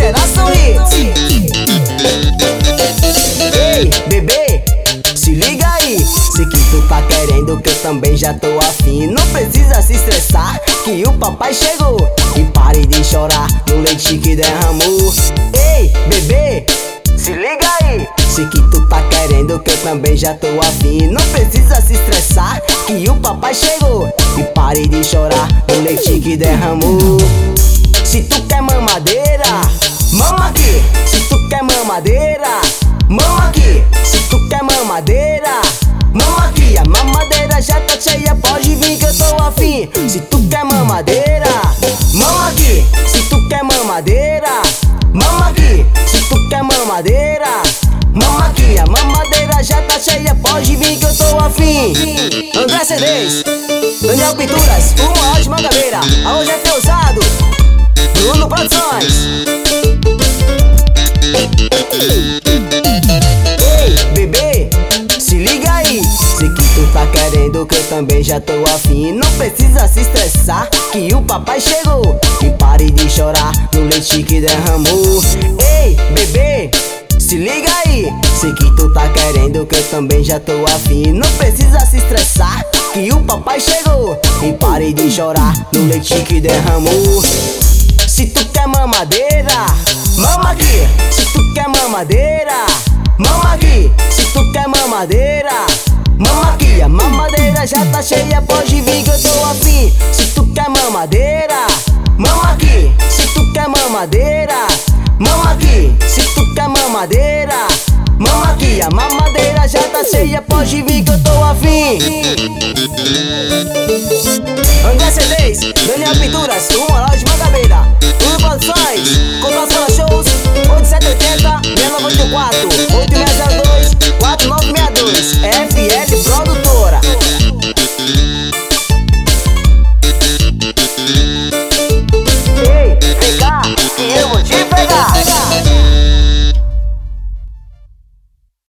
Geração Hits. Ei, bebê, se liga aí. Sei que tu tá querendo, que eu também já tô afim. Não precisa se estressar, que o papai chegou. E pare de chorar no leite que derramou. Ei, bebê, se liga aí. Sei que tu tá querendo, que eu também já tô afim. Não precisa se estressar, que o papai chegou. E pare de chorar no leite que derramou. Se tu quer mamadeira, mama aqui. Se tu quer mamadeira, mama aqui. Se tu quer mamadeira, mama aqui. A mamadeira já tá cheia, pode vir que eu tô afim. Se tu quer mamadeira, mama aqui. Se tu quer mamadeira, mama aqui. Se tu quer mamadeira, mama aqui. A mamadeira já tá cheia, pode vir que eu tô afim. André CDs, Daniel Pinturas, o maior de Mangabeira. Alô, Jeff Ousado, Bruno Produções. Ei, bebê, se liga aí. Sei que tu tá querendo, que eu também já tô afim. Não precisa se estressar, que o papai chegou. E pare de chorar no leite que derramou. Ei, bebê, se liga aí. Sei que tu tá querendo, que eu também já tô afim. Não precisa se estressar, que o papai chegou. E pare de chorar no leite que derramou. Se tu quer mamadeira, mama aqui. Se tu quer mamadeira, mama aqui. Se tu quer mamadeira, mama aqui. A mamadeira já tá cheia, pode vir que eu tô afim. Se tu quer mamadeira, mama aqui. Se tu quer mamadeira, mama aqui. Se tu quer mamadeira, mama aqui. A mamadeira já tá cheia, pode vir que eu tô afim. André CDs, Daniel Pinturas, o